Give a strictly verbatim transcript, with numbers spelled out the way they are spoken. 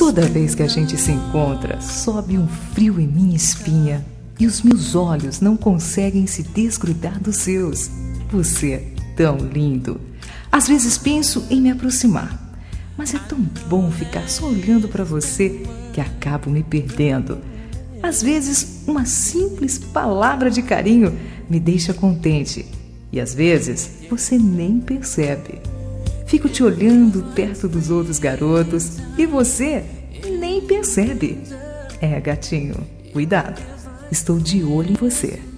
Toda vez que a gente se encontra, sobe um frio em minha espinha e os meus olhos não conseguem se desgrudar dos seus. Você é tão lindo. Às vezes penso em me aproximar, mas é tão bom ficar só olhando para você que acabo me perdendo. Às vezes, uma simples palavra de carinho me deixa contente e às vezes você nem percebe. Fico te olhando perto dos outros garotos e você nem percebe. É, gatinho, cuidado, estou de olho em você.